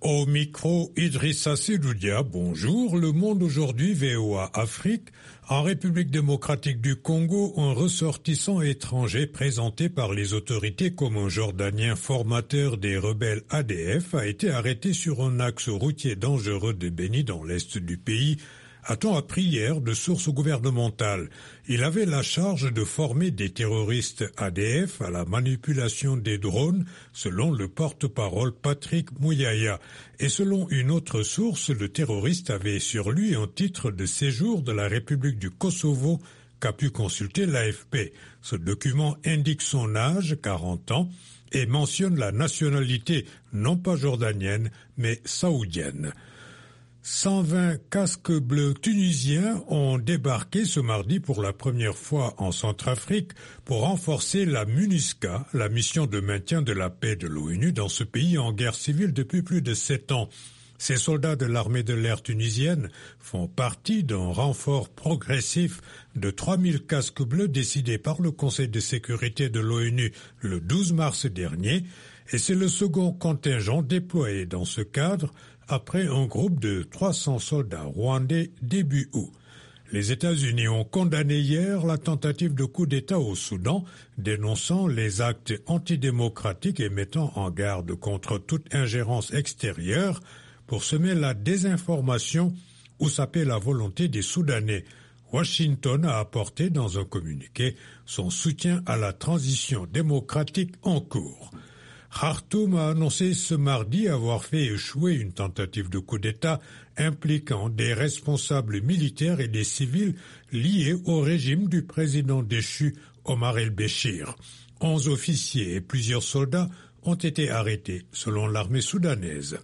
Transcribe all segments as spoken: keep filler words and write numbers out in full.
Au micro, Idrissa Sedoudia, bonjour. Le Monde aujourd'hui, V O A Afrique. En République démocratique du Congo, un ressortissant étranger présenté par les autorités comme un Jordanien formateur des rebelles A D F a été arrêté sur un axe routier dangereux de Beni dans l'est du pays, a-t-on appris hier de sources gouvernementales. Il avait la charge de former des terroristes A D F à la manipulation des drones, selon le porte-parole Patrick Mouyaya. Et selon une autre source, le terroriste avait sur lui un titre de séjour de la République du Kosovo qu'a pu consulter l'A F P. Ce document indique son âge, quarante ans, et mentionne la nationalité non pas jordanienne, mais saoudienne. cent vingt casques bleus tunisiens ont débarqué ce mardi pour la première fois en Centrafrique pour renforcer la MINUSCA, la mission de maintien de la paix de l'ONU dans ce pays en guerre civile depuis plus de sept ans. Ces soldats de l'armée de l'air tunisienne font partie d'un renfort progressif de trois mille casques bleus décidé par le Conseil de sécurité de l'ONU le douze mars dernier, et c'est le second contingent déployé dans ce cadre après un groupe de trois cents soldats rwandais début août. Les États-Unis ont condamné hier la tentative de coup d'État au Soudan, dénonçant les actes antidémocratiques et mettant en garde contre toute ingérence extérieure pour semer la désinformation ou saper la volonté des Soudanais. Washington a apporté dans un communiqué son soutien à la transition démocratique en cours. Khartoum a annoncé ce mardi avoir fait échouer une tentative de coup d'État impliquant des responsables militaires et des civils liés au régime du président déchu Omar el-Béchir. Onze officiers et plusieurs soldats ont été arrêtés, selon l'armée soudanaise.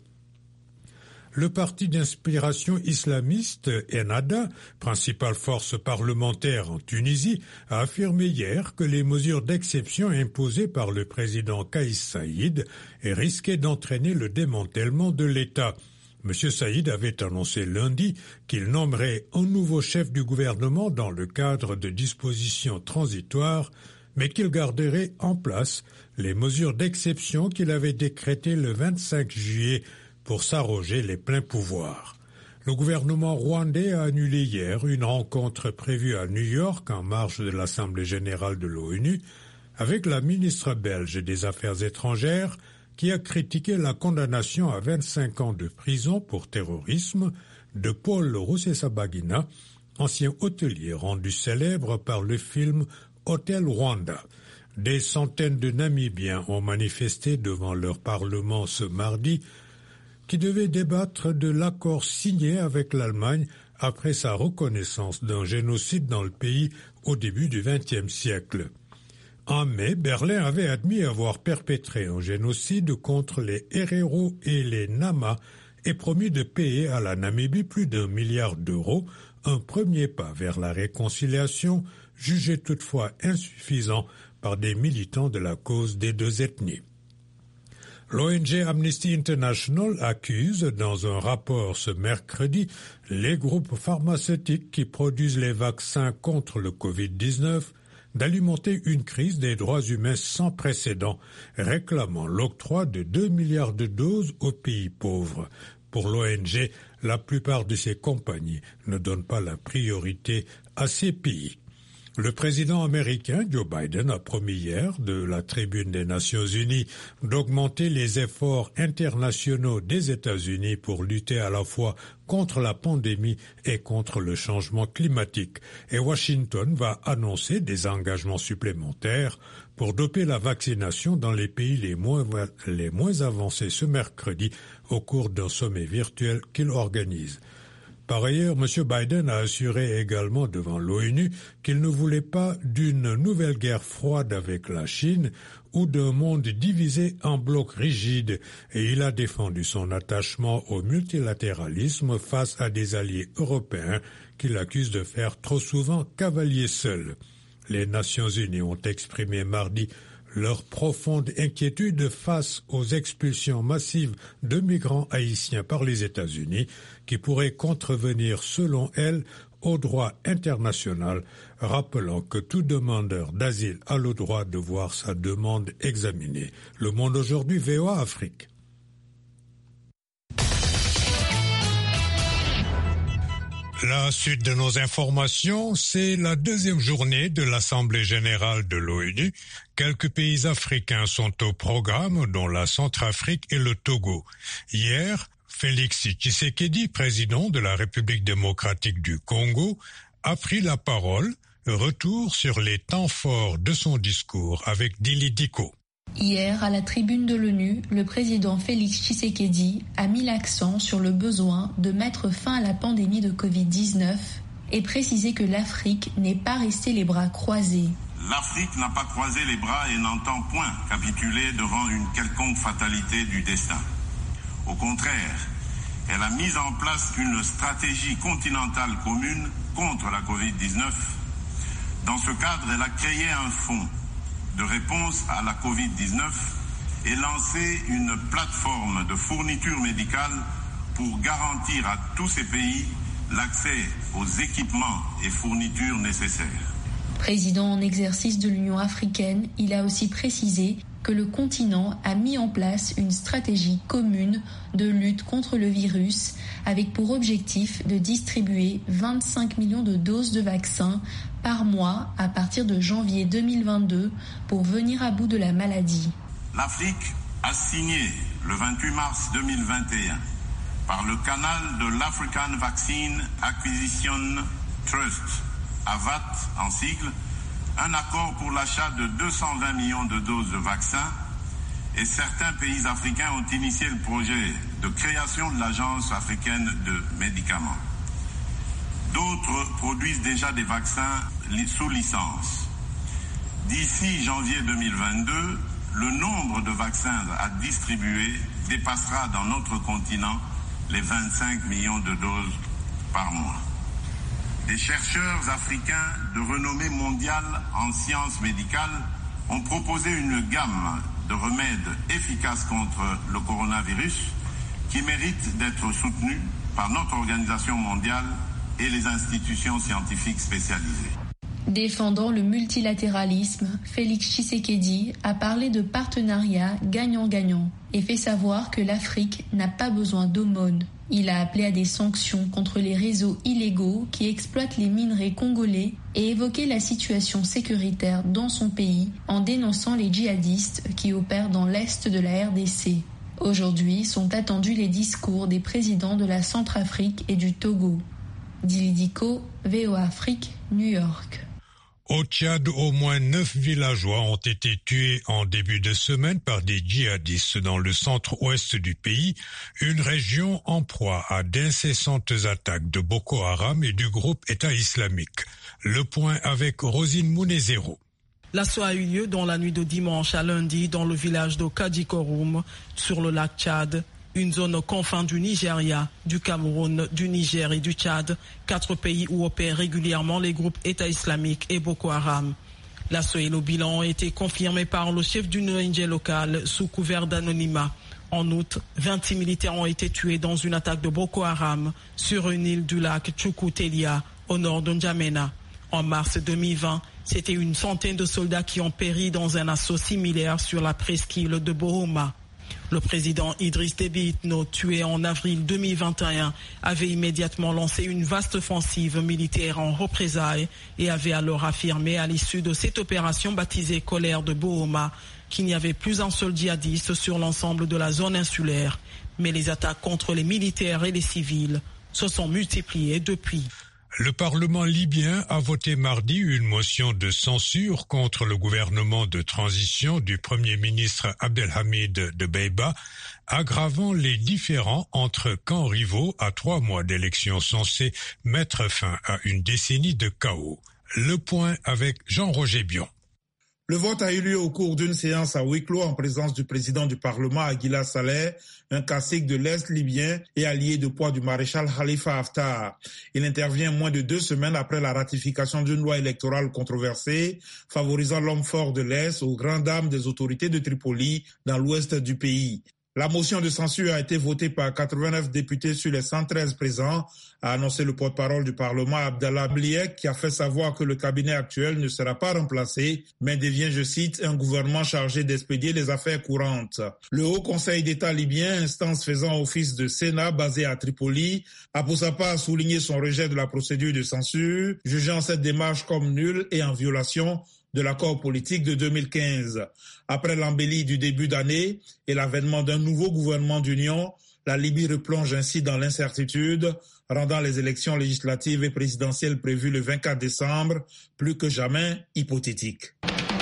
Le parti d'inspiration islamiste Ennahda, principale force parlementaire en Tunisie, a affirmé hier que les mesures d'exception imposées par le président Kais Saïd risquaient d'entraîner le démantèlement de l'État. M. Saïd avait annoncé lundi qu'il nommerait un nouveau chef du gouvernement dans le cadre de dispositions transitoires, mais qu'il garderait en place les mesures d'exception qu'il avait décrétées le vingt-cinq juillet pour s'arroger les pleins pouvoirs. Le gouvernement rwandais a annulé hier une rencontre prévue à New York en marge de l'Assemblée générale de l'ONU avec la ministre belge des Affaires étrangères qui a critiqué la condamnation à vingt-cinq ans de prison pour terrorisme de Paul Rusesabagina, ancien hôtelier rendu célèbre par le film Hôtel Rwanda. Des centaines de Namibiens ont manifesté devant leur parlement ce mardi qui devait débattre de l'accord signé avec l'Allemagne après sa reconnaissance d'un génocide dans le pays au début du vingtième siècle. En mai, Berlin avait admis avoir perpétré un génocide contre les Herero et les Nama et promis de payer à la Namibie plus d'un milliard d'euros, un premier pas vers la réconciliation, jugé toutefois insuffisant par des militants de la cause des deux ethnies. L'O N G Amnesty International accuse dans un rapport ce mercredi les groupes pharmaceutiques qui produisent les vaccins contre le covid dix-neuf d'alimenter une crise des droits humains sans précédent, réclamant l'octroi de deux milliards de doses aux pays pauvres. Pour l'O N G, la plupart de ces compagnies ne donnent pas la priorité à ces pays. Le président américain Joe Biden a promis hier, de la tribune des Nations Unies, d'augmenter les efforts internationaux des États-Unis pour lutter à la fois contre la pandémie et contre le changement climatique. Et Washington va annoncer des engagements supplémentaires pour doper la vaccination dans les pays les moins, les moins avancés ce mercredi au cours d'un sommet virtuel qu'il organise. Par ailleurs, M. Biden a assuré également devant l'ONU qu'il ne voulait pas d'une nouvelle guerre froide avec la Chine ou d'un monde divisé en blocs rigides, et il a défendu son attachement au multilatéralisme face à des alliés européens qu'il accuse de faire trop souvent cavalier seul. Les Nations Unies ont exprimé mardi leur profonde inquiétude face aux expulsions massives de migrants haïtiens par les États-Unis qui pourraient contrevenir, selon elles, au droit international, rappelant que tout demandeur d'asile a le droit de voir sa demande examinée. Le Monde aujourd'hui, V O A Afrique. La suite de nos informations, c'est la deuxième journée de l'Assemblée générale de l'ONU. Quelques pays africains sont au programme, dont la Centrafrique et le Togo. Hier, Félix Tshisekedi, président de la République démocratique du Congo, a pris la parole. Retour sur les temps forts de son discours avec Dili Diko. Hier, à la tribune de l'ONU, le président Félix Tshisekedi a mis l'accent sur le besoin de mettre fin à la pandémie de covid dix-neuf et précisé que l'Afrique n'est pas restée les bras croisés. L'Afrique n'a pas croisé les bras et n'entend point capituler devant une quelconque fatalité du destin. Au contraire, elle a mis en place une stratégie continentale commune contre la covid dix-neuf. Dans ce cadre, elle a créé un fonds de réponse à la covid dix-neuf et lancé une plateforme de fourniture médicale pour garantir à tous ces pays l'accès aux équipements et fournitures nécessaires. Président en exercice de l'Union africaine, il a aussi précisé que le continent a mis en place une stratégie commune de lutte contre le virus avec pour objectif de distribuer vingt-cinq millions de doses de vaccins par mois à partir de janvier deux mille vingt-deux pour venir à bout de la maladie. L'Afrique a signé le vingt-huit mars deux mille vingt et un par le canal de l'African Vaccine Acquisition Trust, A V A T en sigle, un accord pour l'achat de deux cent vingt millions de doses de vaccins et certains pays africains ont initié le projet de création de l'Agence africaine de médicaments. D'autres produisent déjà des vaccins sous licence. D'ici janvier deux mille vingt-deux, le nombre de vaccins à distribuer dépassera dans notre continent les vingt-cinq millions de doses par mois. Des chercheurs africains de renommée mondiale en sciences médicales ont proposé une gamme de remèdes efficaces contre le coronavirus qui méritent d'être soutenus par notre organisation mondiale et les institutions scientifiques spécialisées. Défendant le multilatéralisme, Félix Tshisekedi a parlé de partenariat gagnant-gagnant et fait savoir que l'Afrique n'a pas besoin d'aumônes. Il a appelé à des sanctions contre les réseaux illégaux qui exploitent les minerais congolais et évoqué la situation sécuritaire dans son pays en dénonçant les djihadistes qui opèrent dans l'est de la R D C. Aujourd'hui sont attendus les discours des présidents de la Centrafrique et du Togo. Dili Diko, V O A Afrique, New York. Au Tchad, au moins neuf villageois ont été tués en début de semaine par des djihadistes dans le centre-ouest du pays, une région en proie à d'incessantes attaques de Boko Haram et du groupe État islamique. Le point avec Rosine Mounezero. L'assaut a eu lieu dans la nuit de dimanche à lundi dans le village de Kadikorum, sur le lac Tchad, une zone confin du Nigeria, du Cameroun, du Niger et du Tchad, quatre pays où opèrent régulièrement les groupes État islamique et Boko Haram. L'assaut et le bilan ont été confirmés par le chef d'une O N G locale sous couvert d'anonymat. En août, vingt-six militaires ont été tués dans une attaque de Boko Haram sur une île du lac Tchoukoutélya, au nord de N'Djamena. En mars deux mille vingt, c'était une centaine de soldats qui ont péri dans un assaut similaire sur la presqu'île de Bohoma. Le président Idriss Déby Itno, tué en avril deux mille vingt et un, avait immédiatement lancé une vaste offensive militaire en représailles et avait alors affirmé à l'issue de cette opération baptisée Colère de Bohoma qu'il n'y avait plus un seul djihadiste sur l'ensemble de la zone insulaire. Mais les attaques contre les militaires et les civils se sont multipliées depuis. Le Parlement libyen a voté mardi une motion de censure contre le gouvernement de transition du Premier ministre Abdelhamid Dbeibah, aggravant les différends entre camps rivaux à trois mois d'élections censées mettre fin à une décennie de chaos. Le point avec Jean-Roger Bion. Le vote a eu lieu au cours d'une séance à huis clos en présence du président du Parlement, Aguila Saleh, un cacique de l'Est libyen et allié de poids du maréchal Khalifa Haftar. Il intervient moins de deux semaines après la ratification d'une loi électorale controversée, favorisant l'homme fort de l'Est aux grandes dames des autorités de Tripoli dans l'ouest du pays. La motion de censure a été votée par quatre-vingt-neuf députés sur les cent treize présents, a annoncé le porte-parole du Parlement Abdallah Bliek, qui a fait savoir que le cabinet actuel ne sera pas remplacé, mais devient, je cite, un gouvernement chargé d'expédier les affaires courantes. Le Haut Conseil d'État libyen, instance faisant office de Sénat basé à Tripoli, a pour sa part souligné son rejet de la procédure de censure, jugeant cette démarche comme nulle et en violation de l'accord politique de deux mille quinze. Après l'embellie du début d'année et l'avènement d'un nouveau gouvernement d'union, la Libye replonge ainsi dans l'incertitude, rendant les élections législatives et présidentielles prévues le vingt-quatre décembre plus que jamais hypothétiques.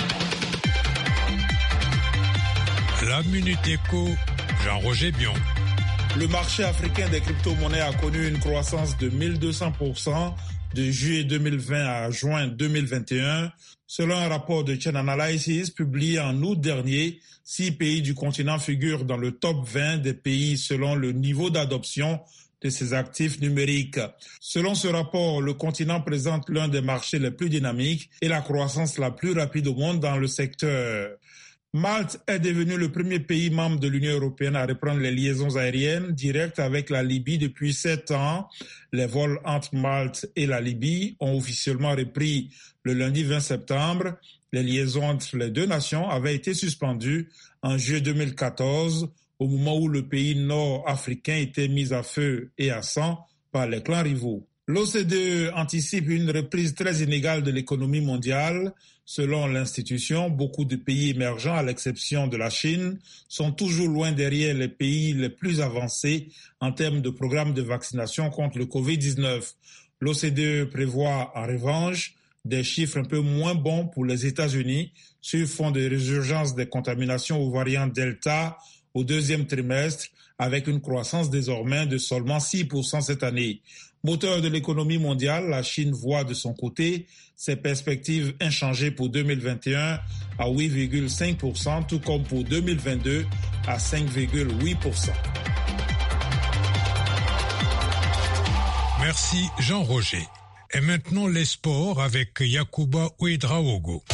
La Minute Éco, Jean-Roger Bion. Le marché africain des crypto-monnaies a connu une croissance de mille deux cents pour cent de juillet deux mille vingt à juin deux mille vingt et un, selon un rapport de Chain Analysis publié en août dernier. Six pays du continent figurent dans le top vingt des pays selon le niveau d'adoption de ces actifs numériques. Selon ce rapport, le continent présente l'un des marchés les plus dynamiques et la croissance la plus rapide au monde dans le secteur. Malte est devenu le premier pays membre de l'Union européenne à reprendre les liaisons aériennes directes avec la Libye depuis sept ans. Les vols entre Malte et la Libye ont officiellement repris le lundi vingt septembre. Les liaisons entre les deux nations avaient été suspendues en juillet deux mille quatorze, au moment où le pays nord-africain était mis à feu et à sang par les clans rivaux. L'O C D E anticipe une reprise très inégale de l'économie mondiale. Selon l'institution, beaucoup de pays émergents, à l'exception de la Chine, sont toujours loin derrière les pays les plus avancés en termes de programmes de vaccination contre le covid dix-neuf. L'O C D E prévoit en revanche des chiffres un peu moins bons pour les États-Unis sur fond de résurgence des contaminations aux variants Delta au deuxième trimestre, avec une croissance désormais de seulement six pour cent cette année. Moteur de l'économie mondiale, la Chine voit de son côté ses perspectives inchangées pour deux mille vingt et un à huit virgule cinq pour cent, tout comme pour deux mille vingt-deux à cinq virgule huit pour cent. Merci Jean-Roger. Et maintenant les sports avec Yacouba Ouedraogo.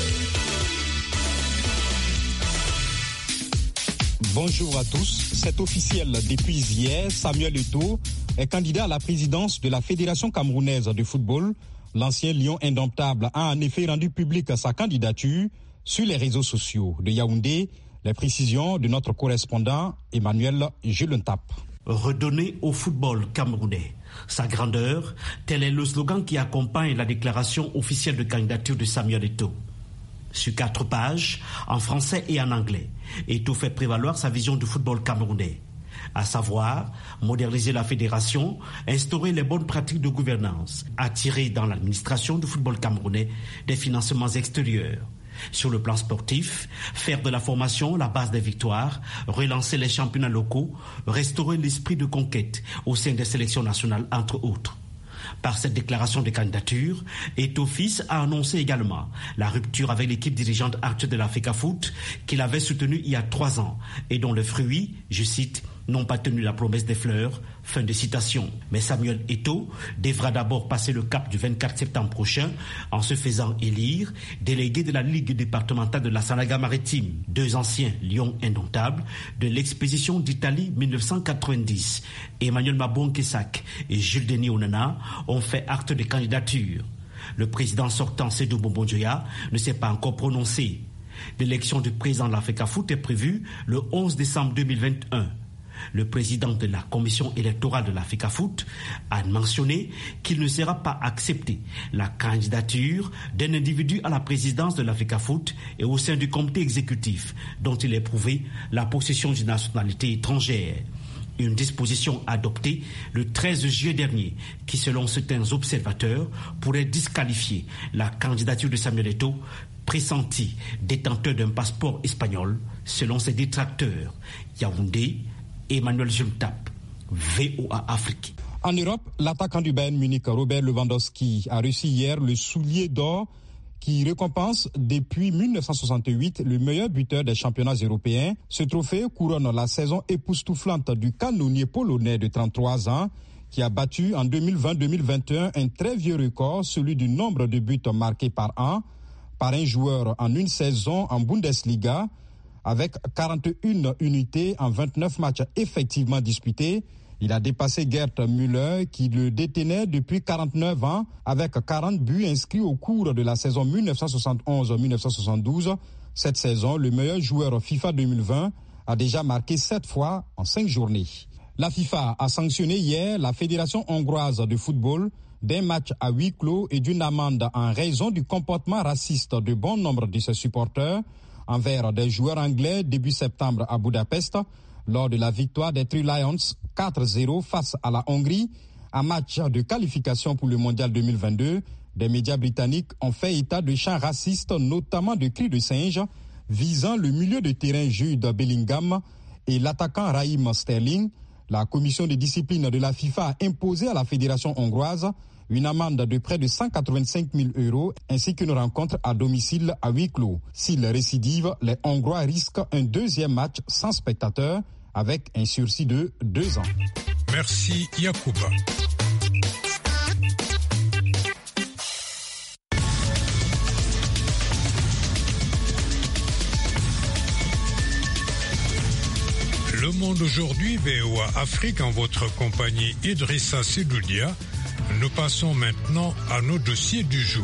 Bonjour à tous, c'est officiel depuis hier, Samuel Eto'o est candidat à la présidence de la Fédération camerounaise de football. L'ancien lion indomptable a en effet rendu publique sa candidature sur les réseaux sociaux de Yaoundé. Les précisions de notre correspondant Emmanuel Julentap. Redonner au football camerounais sa grandeur, tel est le slogan qui accompagne la déclaration officielle de candidature de Samuel Eto'o. Sur quatre pages, en français et en anglais, Eto'o fait prévaloir sa vision du football camerounais, à savoir moderniser la fédération, instaurer les bonnes pratiques de gouvernance, attirer dans l'administration du football camerounais des financements extérieurs. Sur le plan sportif, faire de la formation la base des victoires, relancer les championnats locaux, restaurer l'esprit de conquête au sein des sélections nationales, entre autres. Par cette déclaration de candidature, Eto'o Fils a annoncé également la rupture avec l'équipe dirigeante actuelle de la FECAFOOT qu'il avait soutenue il y a trois ans et dont les fruits, je cite, n'ont pas tenu la promesse des fleurs. Fin de citation. Mais Samuel Eto'o devra d'abord passer le cap du vingt-quatre septembre prochain en se faisant élire délégué de la Ligue départementale de la Sanaga-Maritime. Deux anciens lions indomptables de l'expédition d'Italie mille neuf cent quatre-vingt-dix, Emmanuel Mabouan-Kesak et Jules Denis Onana, ont fait acte de candidature. Le président sortant Sédou Bombondjoya ne s'est pas encore prononcé. L'élection du président de la FECAFOOT est prévue le onze décembre deux mille vingt et un. Le président de la commission électorale de la FECAFOOT a mentionné qu'il ne sera pas accepté la candidature d'un individu à la présidence de la FECAFOOT et au sein du comité exécutif dont il a prouvé la possession d'une nationalité étrangère. Une disposition adoptée le treize juillet dernier qui, selon certains observateurs, pourrait disqualifier la candidature de Samuel Eto'o, pressenti détenteur d'un passeport espagnol, selon ses détracteurs. Yaoundé, Emmanuel Julentap, V O A Afrique. En Europe, l'attaquant du Bayern Munich, Robert Lewandowski, a reçu hier le soulier d'or qui récompense depuis mille neuf cent soixante-huit le meilleur buteur des championnats européens. Ce trophée couronne la saison époustouflante du canonnier polonais de trente-trois ans qui a battu en deux mille vingt deux mille vingt et un un très vieux record, celui du nombre de buts marqués par an par un joueur en une saison en Bundesliga. Avec quarante et une unités en vingt-neuf matchs effectivement disputés. Il a dépassé Gerd Müller qui le détenait depuis quarante-neuf ans avec quarante buts inscrits au cours de la saison dix-neuf cent soixante et onze dix-neuf cent soixante-douze. Cette saison, le meilleur joueur FIFA deux mille vingt a déjà marqué sept fois en cinq journées. La FIFA a sanctionné hier la Fédération hongroise de football d'un match à huis clos et d'une amende en raison du comportement raciste de bon nombre de ses supporters envers des joueurs anglais début septembre à Budapest lors de la victoire des Three Lions quatre zéro face à la Hongrie, un match de qualification pour le Mondial deux mille vingt-deux. Des médias britanniques ont fait état de chants racistes, notamment de cris de singe, visant le milieu de terrain Jude Bellingham et l'attaquant Raheem Sterling. La commission de discipline de la FIFA a imposé à la fédération hongroise une amende de près de cent quatre-vingt-cinq mille euros ainsi qu'une rencontre à domicile à huis clos. S'ils récidivent, les Hongrois risquent un deuxième match sans spectateurs avec un sursis de deux ans. Merci Yacouba. Le Monde aujourd'hui, V O A Afrique, en votre compagnie Idrissa Sedoudia. Nous passons maintenant à nos dossiers du jour.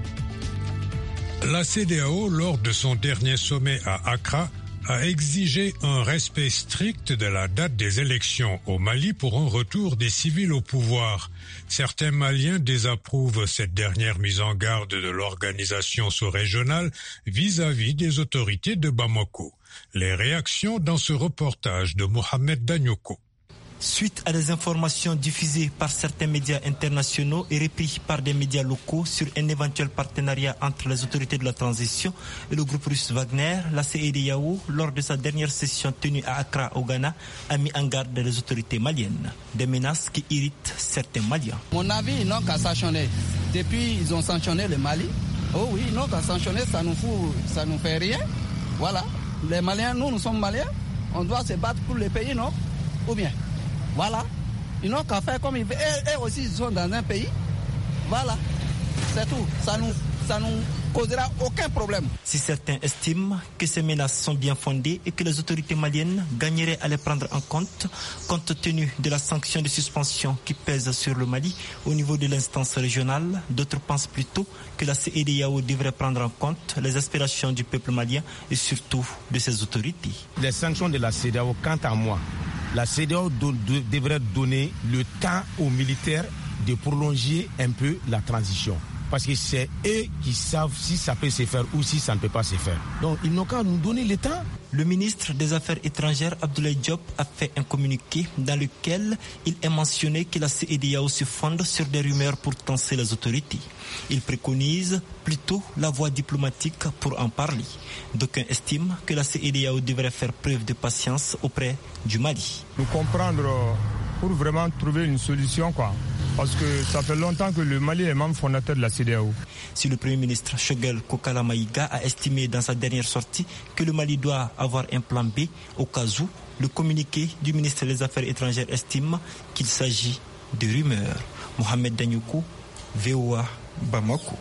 La CEDEAO, lors de son dernier sommet à Accra, a exigé un respect strict de la date des élections au Mali pour un retour des civils au pouvoir. Certains Maliens désapprouvent cette dernière mise en garde de l'organisation sous-régionale vis-à-vis des autorités de Bamako. Les réactions dans ce reportage de Mohamed Danyoko. Suite à des informations diffusées par certains médias internationaux et reprises par des médias locaux sur un éventuel partenariat entre les autorités de la transition et le groupe russe Wagner, la CEDEAO, lors de sa dernière session tenue à Accra au Ghana, a mis en garde les autorités maliennes. Des menaces qui irritent certains Maliens. Mon avis, ils n'ont qu'à sanctionner. Depuis, ils ont sanctionné le Mali. Oh oui, ils n'ont qu'à sanctionner, ça nous fout, ça nous fait rien. Voilà. Les Maliens, nous, nous sommes Maliens. On doit se battre pour le pays, non? Ou bien? Voilà. Ils n'ont qu'à faire comme ils veulent. Et, et aussi, ils sont dans un pays. Voilà. C'est tout. Ça nous, ça nous causera aucun problème. Si certains estiment que ces menaces sont bien fondées et que les autorités maliennes gagneraient à les prendre en compte, compte tenu de la sanction de suspension qui pèse sur le Mali au niveau de l'instance régionale, d'autres pensent plutôt que la CEDEAO devrait prendre en compte les aspirations du peuple malien et surtout de ses autorités. Les sanctions de la CEDEAO, quant à moi, la CEDEAO do- de- devrait donner le temps aux militaires de prolonger un peu la transition. Parce que c'est eux qui savent si ça peut se faire ou si ça ne peut pas se faire. Donc ils n'ont qu'à nous donner le temps. Le ministre des Affaires étrangères, Abdoulaye Diop, a fait un communiqué dans lequel il est mentionné que la CEDEAO se fonde sur des rumeurs pour tenser les autorités. Il préconise plutôt la voie diplomatique pour en parler. D'aucuns estiment que la CEDEAO devrait faire preuve de patience auprès du Mali. Nous comprendre pour vraiment trouver une solution, quoi. Parce que ça fait longtemps que le Mali est membre fondateur de la CEDEAO. Si le Premier ministre Choguel Kokala Maïga a estimé dans sa dernière sortie que le Mali doit avoir un plan B au cas où, le communiqué du ministre des Affaires étrangères estime qu'il s'agit de rumeurs. Mohamed Danyoukou, V O A, Bamako.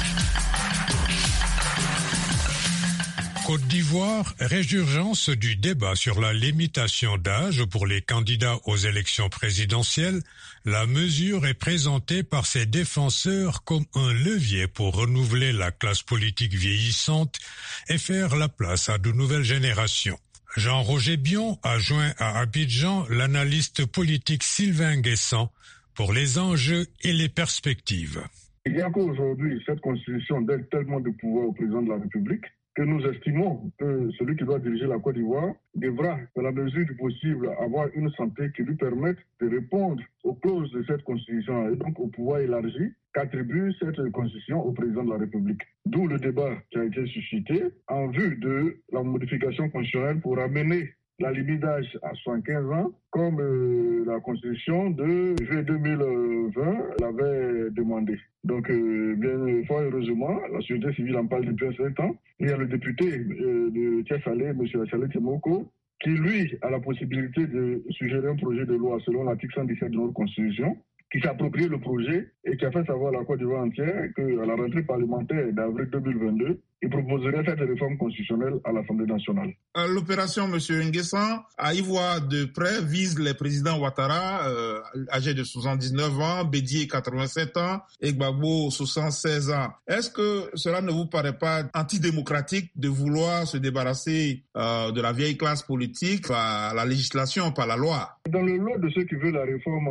Côte d'Ivoire, résurgence du débat sur la limitation d'âge pour les candidats aux élections présidentielles. La mesure est présentée par ses défenseurs comme un levier pour renouveler la classe politique vieillissante et faire la place à de nouvelles générations. Jean-Roger Bion a joint à Abidjan l'analyste politique Sylvain Guessant pour les enjeux et les perspectives. Il y a qu'aujourd'hui, cette constitution donne tellement de pouvoir au président de la République que nous estimons que celui qui doit diriger la Côte d'Ivoire devra, dans la mesure du possible, avoir une santé qui lui permette de répondre aux clauses de cette constitution et donc au pouvoir élargi qu'attribue cette constitution au président de la République. D'où le débat qui a été suscité en vue de la modification constitutionnelle pour amener la limite d'âge à soixante-quinze ans, comme euh, la Constitution de juillet deux mille vingt l'avait demandé. Donc, euh, bien fort heureusement, la société civile en parle depuis un certain temps. Il y a le député euh, de Thiès-Salé, M. Achale Temoko, qui, lui, a la possibilité de suggérer un projet de loi selon l'article cent dix-sept de notre Constitution, qui s'est approprié le projet et qui a fait savoir à la Côte d'Ivoire entière qu'à la rentrée parlementaire d'avril deux mille vingt-deux, il proposerait cette réforme constitutionnelle à l'Assemblée nationale. L'opération, M. Nguessan, à y voir de près, vise les présidents Ouattara, euh, âgés de soixante-dix-neuf ans, Bédié, quatre-vingt-sept ans, et Gbagbo, soixante-seize ans. Est-ce que cela ne vous paraît pas antidémocratique de vouloir se débarrasser euh, de la vieille classe politique par la législation, par la loi? Dans le lot de ceux qui veulent la réforme,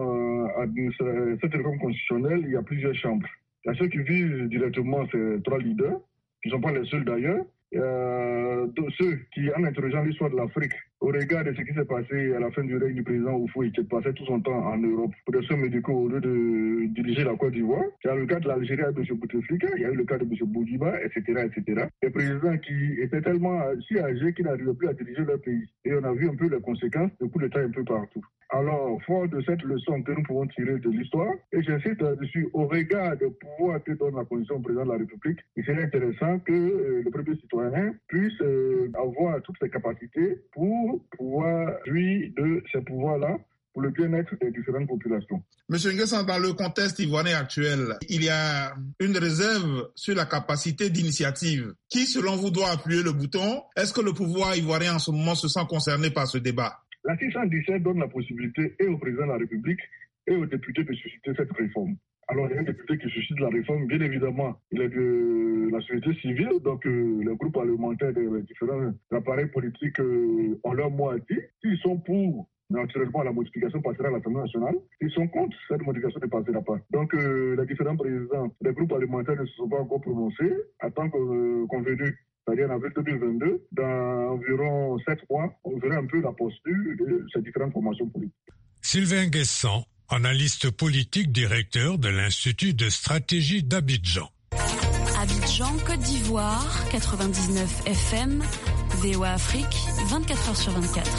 euh, cette réforme constitutionnelle, il y a plusieurs chambres. Il y a ceux qui visent directement ces trois leaders, qui ne sont pas les seuls d'ailleurs, euh, ceux qui, en interrogeant l'histoire de l'Afrique, au regard de ce qui s'est passé à la fin du règne du président Houphouët, qui passait tout son temps en Europe pour des soins médicaux au lieu de diriger la Côte d'Ivoire. Il y a le cas de l'Algérie avec M. Bouteflika, il y a eu le cas de M. Boudiba, et cetera, et cetera. Des présidents qui étaient tellement si âgés qu'ils n'arrivaient plus à diriger leur pays. Et on a vu un peu les conséquences de coups d'État un peu partout. Alors, fort de cette leçon que nous pouvons tirer de l'histoire, et j'insiste là-dessus, au regard du pouvoir que donne la Constitution au président de la République, il serait intéressant que euh, le premier citoyen puisse euh, avoir toutes ses capacités pour pouvoir jouir de ces pouvoirs-là pour le bien-être des différentes populations. Monsieur Nguessan, dans le contexte ivoirien actuel, il y a une réserve sur la capacité d'initiative. Qui, selon vous, doit appuyer le bouton? Est-ce que le pouvoir ivoirien en ce moment se sent concerné par ce débat? La six cent dix-sept donne la possibilité et au président de la République et aux députés de susciter cette réforme. Alors, il y a un député qui suscite la réforme, bien évidemment, il est de la société civile, donc euh, les groupes parlementaires des différents appareils politiques euh, ont leur mot à dire. S'ils sont pour, naturellement, la modification passera à l'Assemblée nationale. S'ils sont contre, cette modification ne passera pas. Donc, euh, les différents présidents des groupes parlementaires ne se sont pas encore prononcés. À temps euh, convenu, c'est-à-dire en avril deux mille vingt-deux, dans environ sept mois, on verra un peu la posture de ces différentes formations politiques. Sylvain Nguessan, analyste politique, directeur de l'Institut de stratégie d'Abidjan. Abidjan, Côte d'Ivoire, quatre-vingt-dix-neuf F M, V O A Afrique, vingt-quatre heures sur vingt-quatre.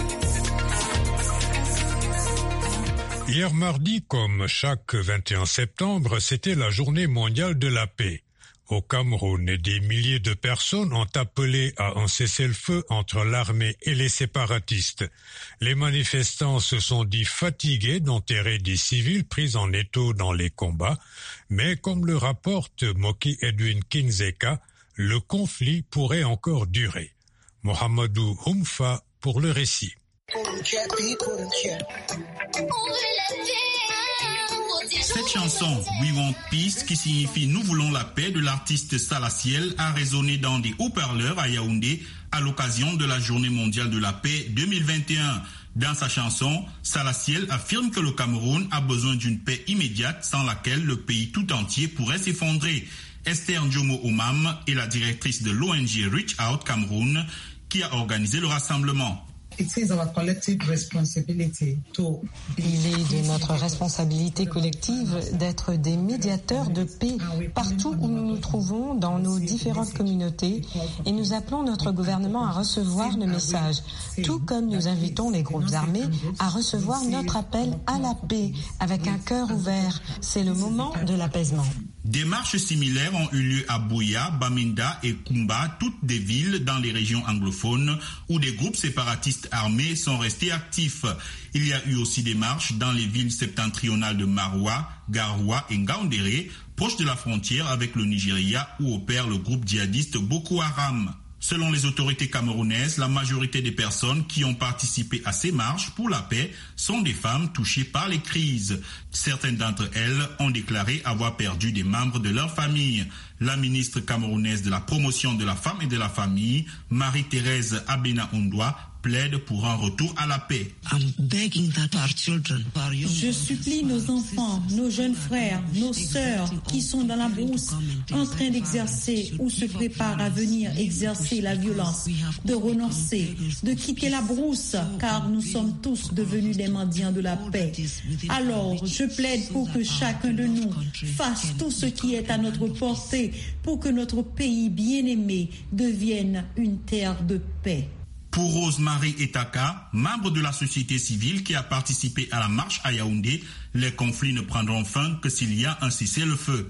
Hier mardi, comme chaque vingt et un septembre, c'était la journée mondiale de la paix. Au Cameroun, des milliers de personnes ont appelé à un cessez-le-feu entre l'armée et les séparatistes. Les manifestants se sont dit fatigués d'enterrer des civils pris en étau dans les combats, mais comme le rapporte Moki Edwin Kinzeka, le conflit pourrait encore durer. Mohamedou Houmfa pour le récit. Cette chanson We Want Peace, qui signifie Nous voulons la paix, de l'artiste Salaciel, a résonné dans des haut-parleurs à Yaoundé à l'occasion de la Journée mondiale de la paix deux mille vingt et un. Dans sa chanson, Salaciel affirme que le Cameroun a besoin d'une paix immédiate sans laquelle le pays tout entier pourrait s'effondrer. Esther Ndjomo Omam est la directrice de l'O N G Reach Out Cameroun qui a organisé le rassemblement. Il est de notre responsabilité collective d'être des médiateurs de paix partout où nous nous trouvons dans nos différentes communautés et nous appelons notre gouvernement à recevoir le message, tout comme nous invitons les groupes armés à recevoir notre appel à la paix avec un cœur ouvert. C'est le moment de l'apaisement. Des marches similaires ont eu lieu à Buea, Bamenda et Kumba, toutes des villes dans les régions anglophones où des groupes séparatistes armés sont restés actifs. Il y a eu aussi des marches dans les villes septentrionales de Maroua, Garoua et Ngaoundéré, proches de la frontière avec le Nigeria où opère le groupe djihadiste Boko Haram. Selon les autorités camerounaises, la majorité des personnes qui ont participé à ces marches pour la paix sont des femmes touchées par les crises. Certaines d'entre elles ont déclaré avoir perdu des membres de leur famille. La ministre camerounaise de la promotion de la femme et de la famille, Marie-Thérèse Abena-Oundoua, plaide pour un retour à la paix. Je supplie nos enfants, nos jeunes frères, nos sœurs qui sont dans la brousse en train d'exercer ou se préparent à venir exercer la violence, de renoncer, de quitter la brousse, car nous sommes tous devenus des mendiants de la paix. Alors, je plaide pour que chacun de nous fasse tout ce qui est à notre portée pour que notre pays bien-aimé devienne une terre de paix. Pour Rosemary Etaka, membre de la société civile qui a participé à la marche à Yaoundé, les conflits ne prendront fin que s'il y a un cessez-le-feu.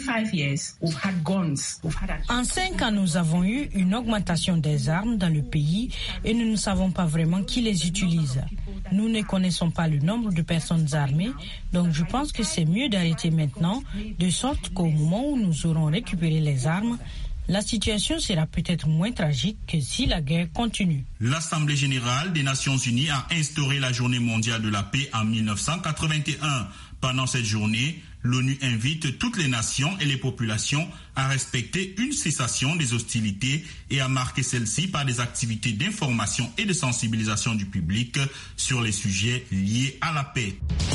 En cinq ans, nous avons eu une augmentation des armes dans le pays et nous ne savons pas vraiment qui les utilise. Nous ne connaissons pas le nombre de personnes armées, donc je pense que c'est mieux d'arrêter maintenant, de sorte qu'au moment où nous aurons récupéré les armes, la situation sera peut-être moins tragique que si la guerre continue. L'Assemblée générale des Nations unies a instauré la Journée mondiale de la paix en mille neuf cent quatre-vingt-un. Pendant cette journée, l'ONU invite toutes les nations et les populations à respecter une cessation des hostilités et à marquer celle-ci par des activités d'information et de sensibilisation du public sur les sujets liés à la paix.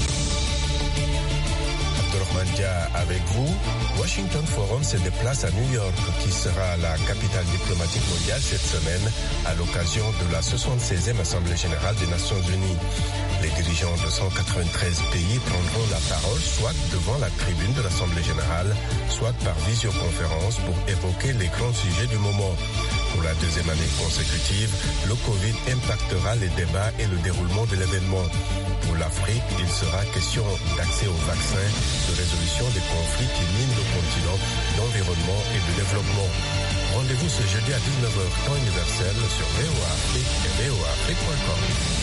Mandia avec vous. Washington Forum se déplace à New York, qui sera la capitale diplomatique mondiale cette semaine à l'occasion de la soixante-seizième Assemblée générale des Nations unies. Les dirigeants de cent quatre-vingt-treize pays prendront la parole soit devant la tribune de l'Assemblée générale, soit par visioconférence pour évoquer les grands sujets du moment. Pour la deuxième année consécutive, le Covid impactera les débats et le déroulement de l'événement. Pour l'Afrique, il sera question d'accès aux vaccins, de résolution des conflits qui minent le continent, d'environnement et de développement. Rendez-vous ce jeudi à dix-neuf heures, temps universel, sur V O A Afrique et V O A Afrique point com.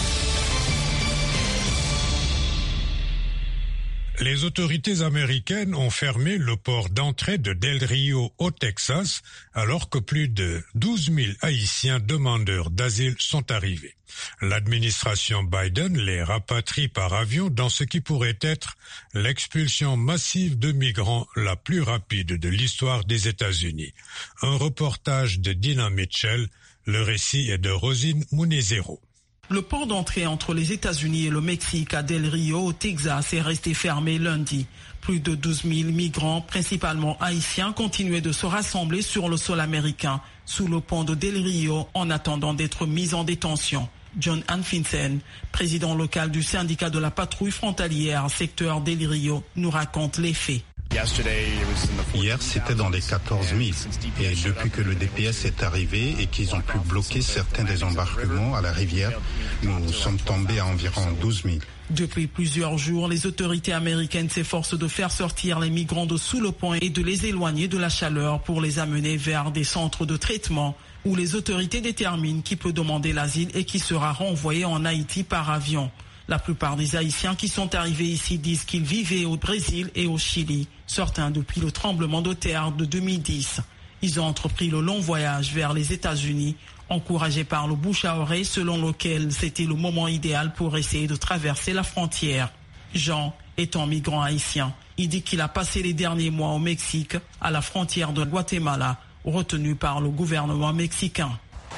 Les autorités américaines ont fermé le port d'entrée de Del Rio au Texas alors que plus de douze mille Haïtiens demandeurs d'asile sont arrivés. L'administration Biden les rapatrie par avion dans ce qui pourrait être l'expulsion massive de migrants la plus rapide de l'histoire des États-Unis. Un reportage de Dina Mitchell, le récit est de Rosine Munezero. Le port d'entrée entre les États-Unis et le Mexique à Del Rio, au Texas, est resté fermé lundi. Plus de douze mille migrants, principalement haïtiens, continuaient de se rassembler sur le sol américain, sous le pont de Del Rio, en attendant d'être mis en détention. John Anfinsen, président local du syndicat de la patrouille frontalière secteur Del Rio, nous raconte les faits. Hier, c'était dans les quatorze mille. Et depuis que le D P S est arrivé et qu'ils ont pu bloquer certains des embarquements à la rivière, nous sommes tombés à environ douze mille. Depuis plusieurs jours, les autorités américaines s'efforcent de faire sortir les migrants de sous le pont et de les éloigner de la chaleur pour les amener vers des centres de traitement où les autorités déterminent qui peut demander l'asile et qui sera renvoyé en Haïti par avion. La plupart des Haïtiens qui sont arrivés ici disent qu'ils vivaient au Brésil et au Chili, certains depuis le tremblement de terre de deux mille dix. Ils ont entrepris le long voyage vers les États-Unis, encouragés par le bouche à oreille selon lequel c'était le moment idéal pour essayer de traverser la frontière. Jean étant migrant haïtien, il dit qu'il a passé les derniers mois au Mexique, à la frontière de Guatemala, retenu par le gouvernement mexicain.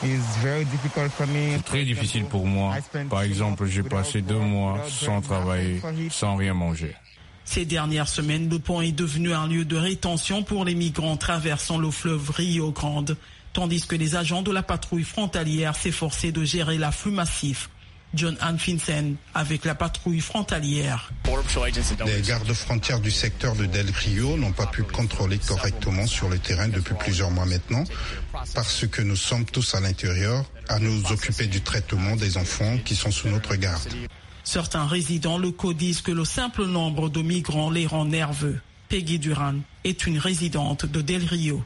C'est très difficile pour moi. Par exemple, j'ai passé deux mois sans travailler, sans rien manger. Ces dernières semaines, le pont est devenu un lieu de rétention pour les migrants traversant le fleuve Rio Grande, tandis que les agents de la patrouille frontalière s'efforçaient de gérer l'afflux massif. John Anfinsen avec la patrouille frontalière. Les gardes-frontières du secteur de Del Rio n'ont pas pu contrôler correctement sur le terrain depuis plusieurs mois maintenant, parce que nous sommes tous à l'intérieur à nous occuper du traitement des enfants qui sont sous notre garde. Certains résidents locaux disent que le simple nombre de migrants les rend nerveux. Peggy Duran est une résidente de Del Rio.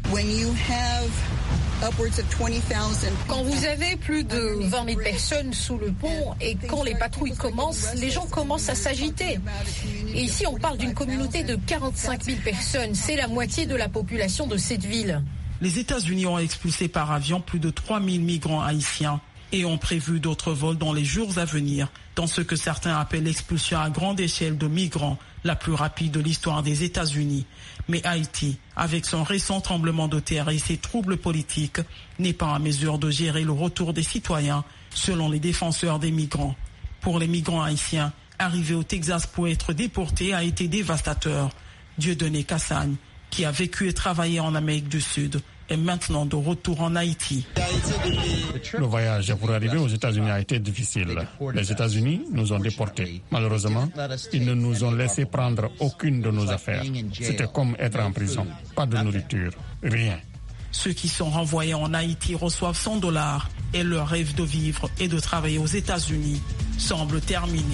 Quand vous avez plus de vingt mille personnes sous le pont et quand les patrouilles commencent, les gens commencent à s'agiter. Et ici, on parle d'une communauté de quarante-cinq mille personnes. C'est la moitié de la population de cette ville. Les États-Unis ont expulsé par avion plus de trois mille migrants haïtiens et ont prévu d'autres vols dans les jours à venir, dans ce que certains appellent l'expulsion à grande échelle de migrants, la plus rapide de l'histoire des États-Unis. Mais Haïti, avec son récent tremblement de terre et ses troubles politiques, n'est pas en mesure de gérer le retour des citoyens, selon les défenseurs des migrants. Pour les migrants haïtiens, arriver au Texas pour être déportés a été dévastateur. Dieudonné Kassagne, qui a vécu et travaillé en Amérique du Sud, est maintenant de retour en Haïti. Le voyage pour arriver aux États-Unis a été difficile. Les États-Unis nous ont déportés. Malheureusement, ils ne nous ont laissé prendre aucune de nos affaires. C'était comme être en prison. Pas de nourriture, rien. Ceux qui sont renvoyés en Haïti reçoivent cent dollars et leur rêve de vivre et de travailler aux États-Unis semble terminé.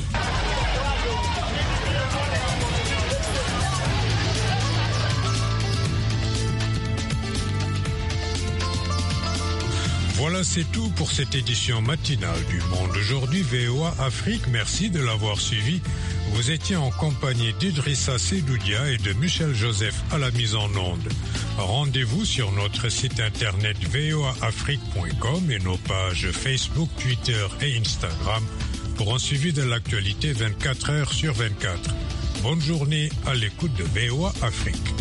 Voilà, c'est tout pour cette édition matinale du Monde aujourd'hui V O A Afrique. Merci de l'avoir suivi. Vous étiez en compagnie d'Idrissa Sedoudia et de Michel Joseph à la mise en onde. Rendez-vous sur notre site internet v o a afrique point com et nos pages Facebook, Twitter et Instagram pour un suivi de l'actualité vingt-quatre heures sur vingt-quatre. Bonne journée à l'écoute de V O A Afrique.